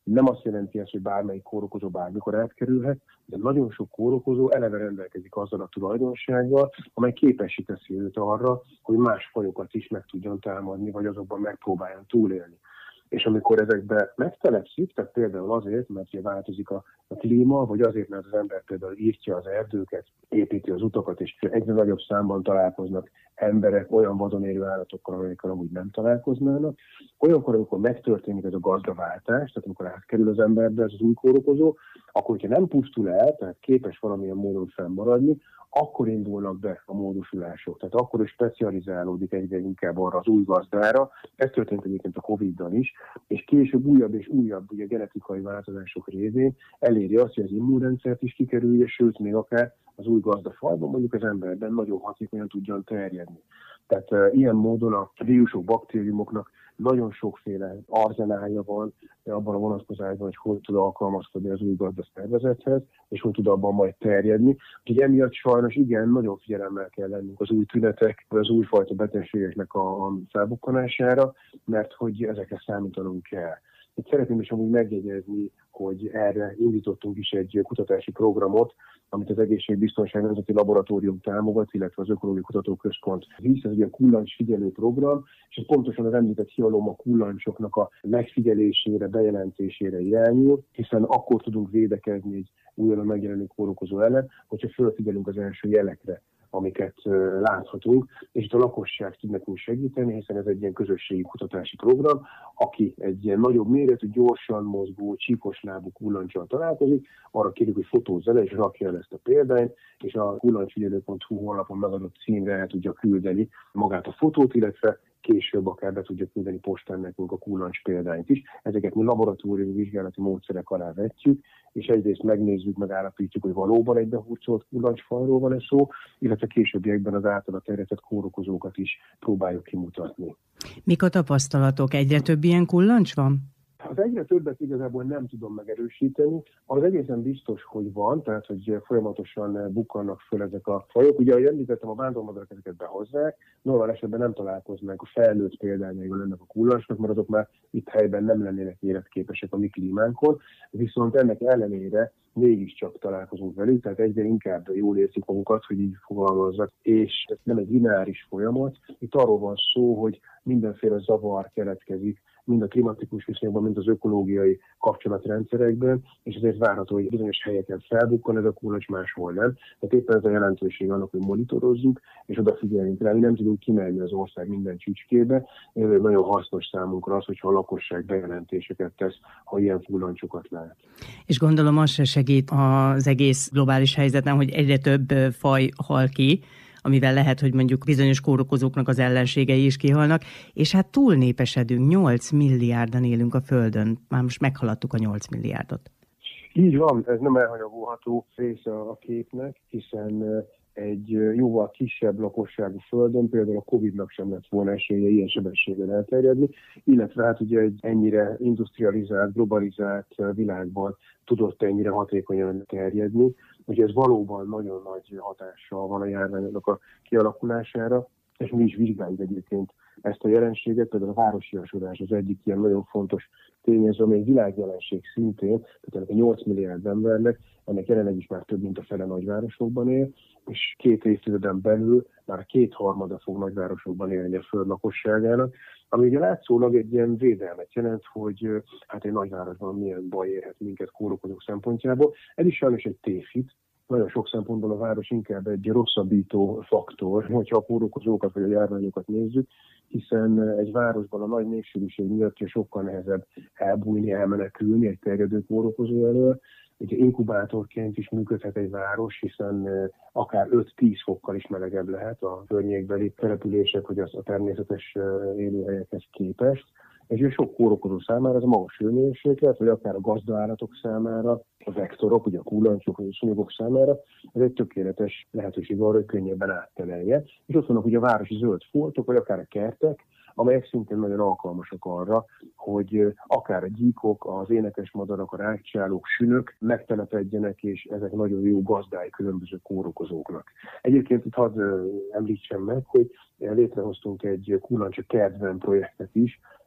I: Nem azt jelenti ezt, hogy bármelyik kórokozó bármikor átkerülhet, de nagyon sok kórokozó eleve rendelkezik azzal a tulajdonsággal, amely képessé teszi őt arra, hogy más fajokat is meg tudjon támadni, vagy azokban megpróbáljon túlélni. És amikor ezekbe megtelepszik, tehát például azért, mert változik a klíma, vagy azért, mert az ember például írtja az erdőket, építi az utakat, és egyre nagyobb számban találkoznak emberek olyan vadon élő állatokkal, amelyekkel amúgy nem találkoznának. Olyankor, amikor megtörténik ez a gazdaváltás, tehát amikor átkerül az emberbe ez az új kórokozó, akkor, hogyha nem pusztul el, tehát képes valamilyen módon fennmaradni, akkor indulnak be a módosulások. Tehát akkor is specializálódik egyre inkább arra az új gazdára. Ez történt egyébként a Covid-dal is, és később újabb és újabb ugye, genetikai változások révén eléri azt, hogy az immunrendszert is kikerülje, sőt, még akár az új gazdafajban mondjuk az emberben nagyon hatékonyan tudjon terjedni. Tehát ilyen módon a vírusok, baktériumoknak nagyon sokféle arzenálja van abban a vonatkozásban, hogy tud alkalmazkodni az új gazdaszervezethez, és hogy tud abban majd terjedni. Úgyhogy emiatt sajnos igen, nagyon figyelemmel kell lennünk az új tünetek, vagy az újfajta betegségeknek a felbukkanására, mert hogy ezekre számítanunk kell. Itt szeretném is amúgy megjegyezni, hogy erre indítottunk is egy kutatási programot, amit az Egészségbiztonság Nemzeti Laboratórium támogat, illetve az Ökológiai Kutatóközpont visz, ez egy ilyen kullancsfigyelő program, és ez pontosan az említett hialoma kullancsoknak a megfigyelésére, bejelentésére irányul, hiszen akkor tudunk védekezni egy újonnan megjelenő kórokozó ellen, hogyha felfigyelünk az első jelekre, amiket láthatunk, és itt a lakosság tud nekünk segíteni, hiszen ez egy ilyen közösségi kutatási program, aki egy ilyen nagyobb méretű, gyorsan mozgó, csíkos lábú kullancsal találkozik, arra kérjük, hogy fotózza le és rakja el ezt a példányt, és a kullancsfigyelő.hu honlapon megadott címre el tudja küldeni magát a fotót, illetve később akár be tudja küldeni postán nekünk a kullancs példányt is. Ezeket mi laboratóriumi vizsgálati módszerek alá vetjük, és egyrészt megnézzük, megállapítjuk, hogy valóban egy behurcolt kullancsfajról van-e szó, illetve későbbiekben az általa terjedtett kórokozókat is próbáljuk kimutatni.
J: Mik a tapasztalatok? Egyre több ilyen kullancs van?
I: Az egyre többet igazából nem tudom megerősíteni. Az egészen biztos, hogy van, tehát hogy folyamatosan bukkannak föl ezek a fajok. Ugye, ahogy említettem, a vándormadarak ezeket behozzák, normál esetben nem találkoznánk a felnőtt példányaival ennek a kullancsnak, mert azok már itt helyben nem lennének életképesek a mi klímánkon, viszont ennek ellenére mégiscsak találkozunk velük, tehát egyre inkább jól érzik magukat, hogy így fogalmazzak, és ez nem egy lineáris folyamat. Itt arról van szó, hogy mindenféle zavar keletkezik, mind a klimatikus viszonyokban, mind az ökológiai kapcsolatrendszerekben, és ezért várható, hogy bizonyos helyeken felbukkan ez a kullancs, máshol nem. Tehát éppen ez a jelentőség annak, hogy monitorozzuk, és odafigyelünk rá. Mi nem tudunk kimenni az ország minden csücskébe, ezért nagyon hasznos számunkra az, hogyha a lakosság bejelentéseket tesz, ha ilyen kullancsokat lát.
J: És gondolom az se segít az egész globális helyzeten, hogy egyre több faj hal ki, amivel lehet, hogy mondjuk bizonyos kórokozóknak az ellenségei is kihalnak, és hát túlnépesedünk, 8 milliárdan élünk a Földön, már most meghaladtuk a 8 milliárdot.
I: Így van, ez nem elhanyagolható része a képnek, hiszen egy jóval kisebb lakosságú Földön például a Covid-nak sem lett volna esélye ilyen sebességgel elterjedni, illetve hát ugye egy ennyire industrializált, globalizált világban tudott ennyire hatékonyan terjedni. Ugye ez valóban nagyon nagy hatással van a járványoknak a kialakulására, és mi is vizsgáljuk egyébként ezt a jelenséget, például a városiasodás az egyik ilyen nagyon fontos tényező, amely világjelenség szintén, tehát a 8 milliárd embernek, ennek jelenleg is már több mint a fele nagyvárosokban él, és 2 évtizeden belül már 2/3 fog nagyvárosokban élni a föld lakosságának, ami ugye látszólag egy ilyen védelmet jelent, hogy hát egy nagyvárosban milyen baj érhet minket kórokozók szempontjából. Ez is sajnos egy tévhit. Nagyon sok szempontból a város inkább egy rosszabbító faktor, hogyha a kórokozókat vagy a járványokat nézzük, hiszen egy városban a nagy népsűrűség miatt sokkal nehezebb elbújni, elmenekülni egy terjedő kórokozó elől. Ugye inkubátorként is működhet egy város, hiszen akár 5-10 fokkal is melegebb lehet a környékbeli települések, hogy az a természetes élőhelyekhez képest. És sok kórokozó számára ez a magas hőmérséklet, vagy akár a gazdaállatok számára, a vektorok, ugye a kullancsok, vagy a szúnyogok számára, ez egy tökéletes lehetőség arra, hogy könnyebben áttelelje. És ott vannak ugye a városi zöld foltok, vagy akár a kertek, amelyek szintén nagyon alkalmasak arra, hogy akár a gyíkok, az énekesmadarak, a rákcsálók, sünök megtelepedjenek, és ezek nagyon jó gazdái különböző kórokozóknak. Egyébként itt hadd említsem meg, hogy létrehoztunk egy kullancsa kertben projektet is,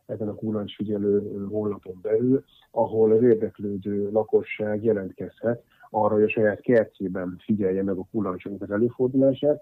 I: ezen a kullancsfigyelő honlapon belül, ahol az érdeklődő lakosság jelentkezhet arra, hogy a saját kertjében figyelje meg a kullancsoknak az előfordulását.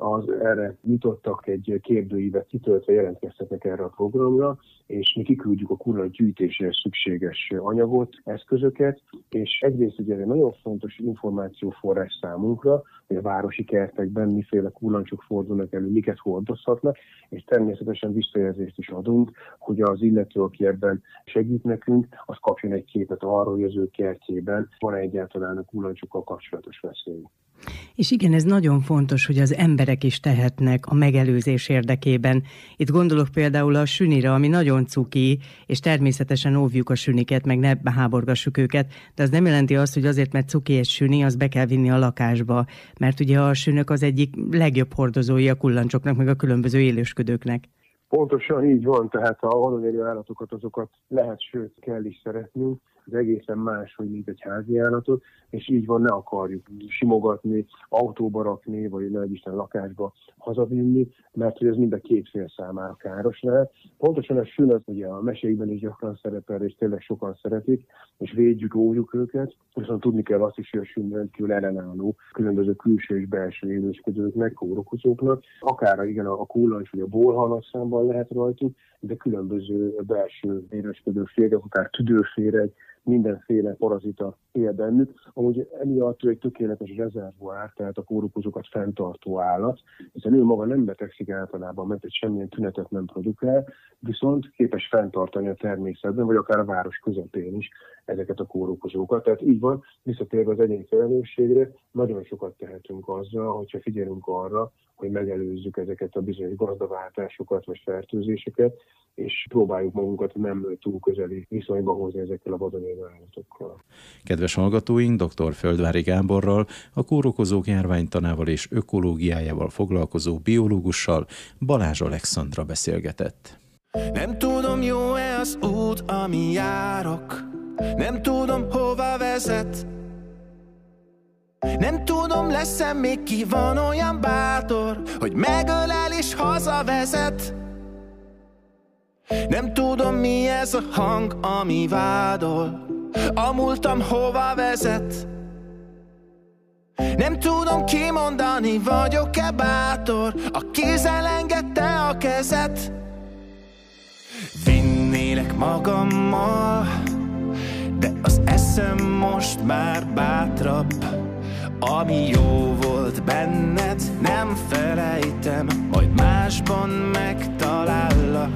I: Erre nyitottak egy kérdőívet kitöltve, jelentkeztetnek erre a programra, és mi kiküldjük a kullancs gyűjtéséhez szükséges anyagot, eszközöket, és egyrészt ugye ez egy nagyon fontos információforrás számunkra, hogy a városi kertekben miféle kullancsok fordulnak elő, miket hordozhatnak, és természetesen visszajelzést is adunk, hogy az illető, aki ebben segít nekünk, az kapjon egy képet arról, hogy az ő kertjében van egyáltalán a kullancsokkal kapcsolatos veszély.
J: És igen, ez nagyon fontos, hogy az emberek is tehetnek a megelőzés érdekében. Itt gondolok például a sünire, ami nagyon cuki, és természetesen óvjuk a süniket, meg ne háborgassuk őket, de az nem jelenti azt, hogy azért, mert cuki egy süni, az be kell vinni a lakásba, mert ugye a sünök az egyik legjobb hordozói a kullancsoknak, meg a különböző élősködőknek.
I: Pontosan így van, tehát a vadonélő állatokat, azokat lehet, sőt kell is szeretnünk, az egészen más, hogy mint egy házi állatot, és így van, ne akarjuk simogatni, autóba rakni, vagy ne Isten lakásba hazavinni, mert hogy ez mind a két fél számára káros lehet. Pontosan a sün az ugye a mesékben is gyakran szerepel, és tényleg sokan szeretik, és védjük, óvjuk őket, viszont tudni kell azt is, hogy a sün rendkívül ellenálló különböző külső és belső élősködőknek, kórokozóknak, akár igen a kullancs vagy a bolhalak számban lehet rajtuk, de különböző belső élősködőféreg, akár tüdőféreg, mindenféle parazita él bennük. Amúgy emiatt egy tökéletes rezervoár, tehát a kórokozókat fenntartó állat, hiszen ő maga nem betegszik általában, mert egy semmilyen tünetet nem produkál, viszont képes fenntartani a természetben, vagy akár a város közepén is ezeket a kórokozókat. Tehát így van, visszatérve az egyéni felelősségre, nagyon sokat tehetünk azzal, hogyha figyelünk arra, hogy megelőzzük ezeket a bizonyos gazdaváltásokat, vagy fertőzéseket, és próbáljuk magunkat nem túl közeli viszonyba hozni ezekkel a vadonélő állatokkal.
C: Kedves hallgatóink, dr. Földvári Gáborral, a kórokozók járványtanával és ökológiájával foglalkozó biológussal, Balázs Alexandra beszélgetett.
F: Nem tudom, jó-e az út, ami járok, nem tudom, hova vezet. Nem tudom, lesz-e még ki van olyan bátor, hogy megölel és hazavezet. Nem tudom, mi ez a hang, ami vádol, a múltam hova vezet. Nem tudom kimondani, vagyok-e bátor, a kézzel engedte a kezet. Vinnélek magammal, de az eszem most már bátrabb. Ami jó volt benned, nem felejtem, majd másban megtalállak.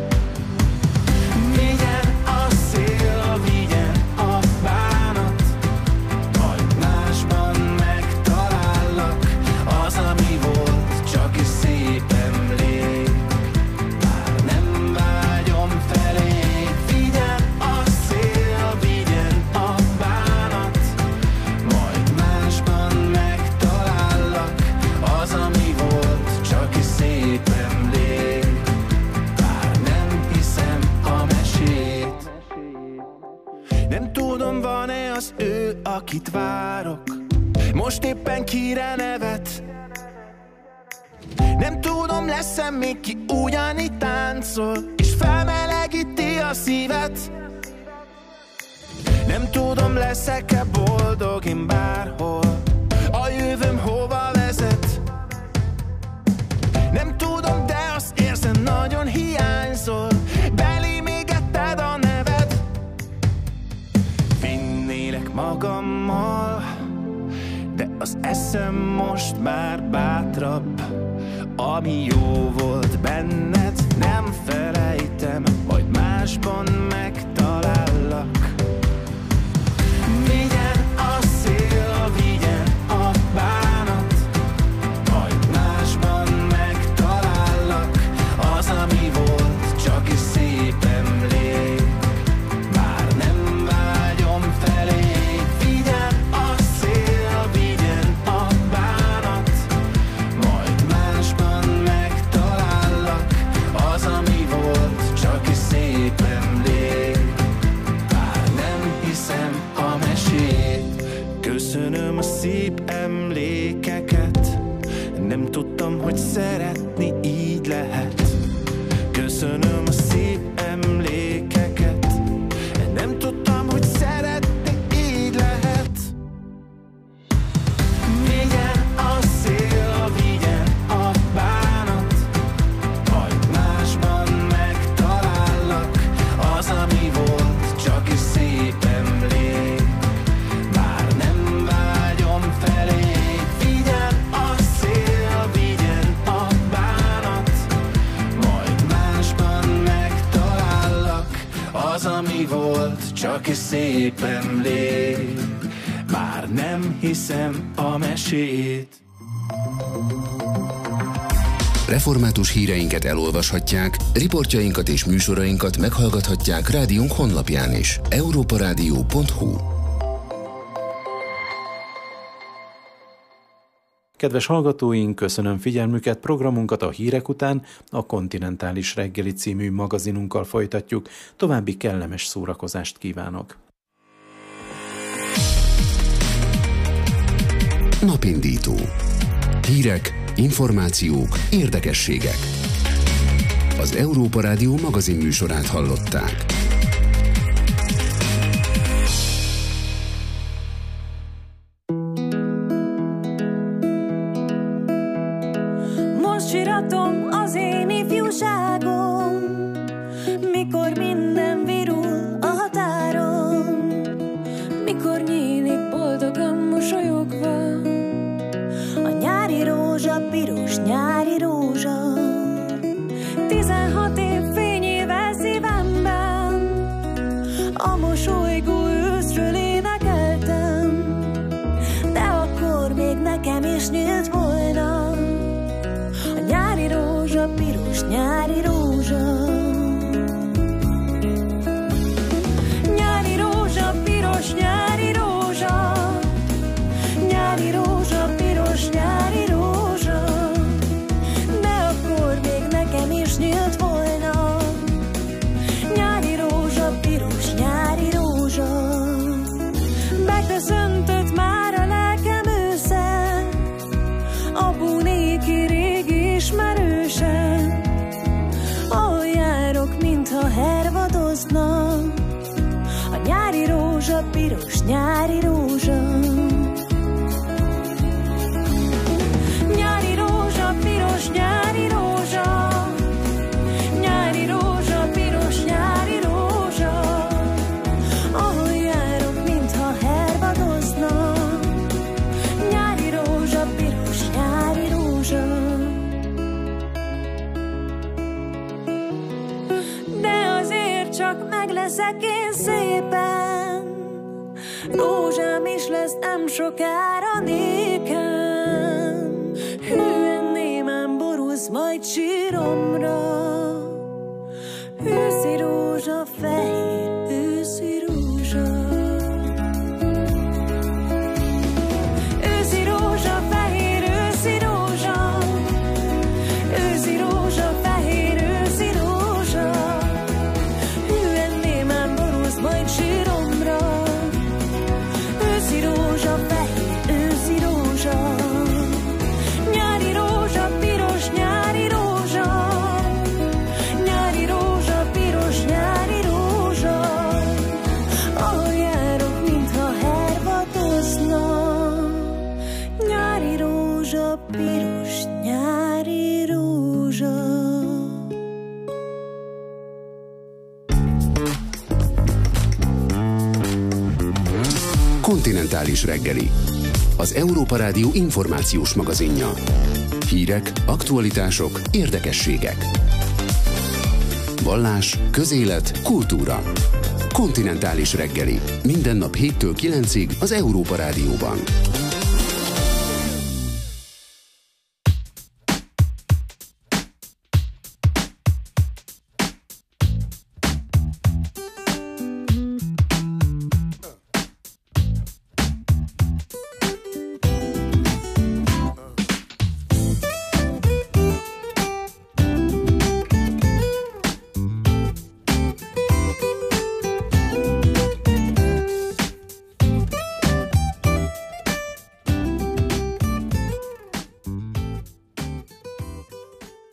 F: Vigyen a szél, vigyen a bánat, majd másban megtalállak. Az, ami volt, csak egy szép emlék, már nem vágyom felé. Vigyen a szél, vigyen a bánat, majd másban megtalállak. Az, ami volt, csak egy szép emlék, bár nem hiszem a mesét. Nem tudom, van-e az ő, akit várok, most éppen kire nevet. Nem tudom, lesz-e még ki ugyanígy táncol, és felmelegíti a szívet. Nem tudom, leszek-e boldog én bárhol, a jövőm hova vezet. Nem tudom, de azt érzem, nagyon hiányzol, belém égetted a neved. Vinnélek magammal, de az eszem most már bátrabb. Ami jó volt benned, nem felejtem, majd másban megtalállak. Vigyen a szél, vigyen a bánat, majd másban megtalállak. Az, ami volt, csak egy szép emlék, már nem vágyom felé. Vigyen a szél, vigyen a bánat, majd másban megtalállak. Az, ami volt, csak egy szép emlék, bár nem hiszem a mesét. Köszönöm a szép emlékeket, nem tudtam, hogy szeretni így lehet. Köszönöm a szép emlékeket,
A: aki szépen lép, már nem hiszem a mesét.
B: Református híreinket elolvashatják, riportjainkat és műsorainkat meghallgathatják rádiónk honlapján is. europaradio.hu.
C: Kedves hallgatóink, köszönöm figyelmüket, programunkat a hírek után a Kontinentális Reggeli című magazinunkkal folytatjuk. További kellemes szórakozást kívánok!
B: Napindító. Hírek, információk, érdekességek. Az Európa Rádió magazin műsorát hallották.
K: Most siratom az én ifjúságom, mikor minden virul a határon, mikor nyílik boldogan mosolyogva a nyári rózsa, piros nyári rózsa. 16 év fényével szívemben a mosolygó őszről énekeltem, de akkor még nekem is nyílt volna a nyári rózsa, piros nyári rózsa. Nyári rózsa, piros nyári rózsa, nyári rózsa, piros nyári rózsa, de akkor még nekem is nyílt volna nyári rózsa, piros nyári rózsa. Beköszöntött már a lelkem ősze, a búnéki régi ismerőse, ahol járok, mintha hervadozna a nyári rózsa, piros nyári rózsa. Nyári rózsa, piros nyári rózsa, nyári rózsa, piros nyári rózsa, ahol járok, mintha hervadozna nyári rózsa, piros nyári rózsa. De azért csak meg leszek én szépen, rózsám is lesz nem sokára nékem, hűen némán borulsz majd síromra, őszi rózsa, fehér őszi rózsa. Őszi rózsa, fehér őszi rózsa, őszi rózsa, fehér őszi rózsa, hűen némán borulsz majd síromra, őszi rózsa, fehér őszi rózsa. Nyári rózsa, piros nyári rózsa, nyári rózsa, piros nyári rózsa, ahol járok, mintha hervadozna nyári rózsa, piros nyári rózsa.
B: Kontinentális Reggeli. Az Európa Rádió információs magazinja. Hírek, aktualitások, érdekességek. Vallás, közélet, kultúra. Kontinentális Reggeli. Minden nap 7-től 9-ig az Európa Rádióban.